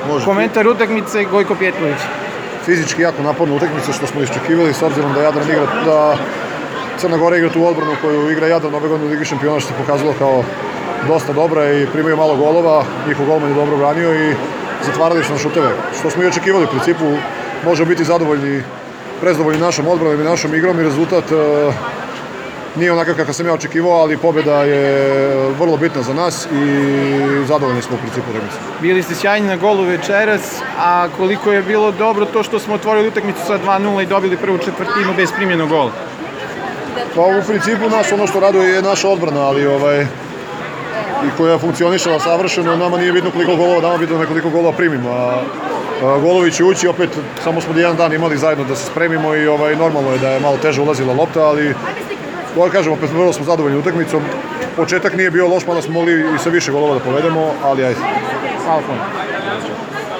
Komentar utakmice Gojko Pjetković. Fizički jako naporna utakmica što smo iščekivali s obzirom da Jadran igra, da Crna Gora igra tu odbranu koju igra Jadran ove godine u Ligi šampiona, što se pokazalo kao dosta dobra i primaju malo golova, njihov golman je dobro branio i zatvarali su na šuteve. Što smo i očekivali, u principu možemo biti prezadovoljni našom odbranom i našom igrom i rezultat nije onakav kakav sam ja očekivao, ali pobjeda je vrlo bitna za nas i zadovoljni smo u principu utakmice. Bili ste sjajni na golu večeras, a koliko je bilo dobro to što smo otvorili utakmicu sa 2:0 i dobili prvu četvrtinu bez primljenog gola? Pa u principu nas ono što raduje je naša odbrana, ali i koja je funkcionišala savršeno, nama nije bitno koliko golova damo, bitno nekoliko golova primimo. Golovi će ući, opet samo smo jedan dan imali zajedno da se spremimo i normalno je da je malo teže ulazila lopta, ali kažem, opet vrlo smo zadovoljni utakmicom. Početak nije bio loš, pa da smo mogli i sa više golova da povedemo, ali ajde. Hvala puno.